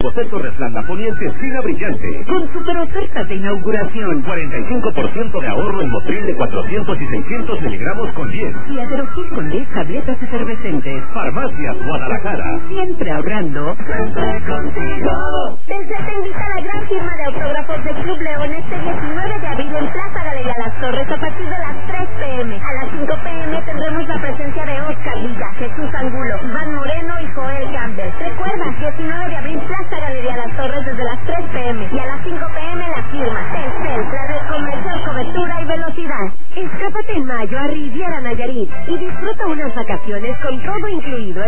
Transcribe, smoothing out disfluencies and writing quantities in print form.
José Torres Landa Poniente, esquina Brillante. Con super ofertas de inauguración. 45% de ahorro en Motril de 400 y 600 miligramos con 10. Y Aderogil con 10 tabletas efervescentes. Farmacias Guadalajara. Siempre ahorrando. Siempre contigo. Telcel te invita a la gran firma de autógrafos de Club León este 19 de abril en Plaza Galería Las Torres a partir de las 3 p.m. A las 5 p.m. tendremos la presencia de Oscar Villa, Jesús Angulo, Iván Moreno y Joel Campbell. Recuerda, 19 de abril, Plaza Galería Las Torres desde las 3 p.m. y a las 5 p.m. la firma Telcel, la red comercial, cobertura y velocidad. Escápate en mayo a Riviera Nayarit y disfruta unas vacaciones con todo incluido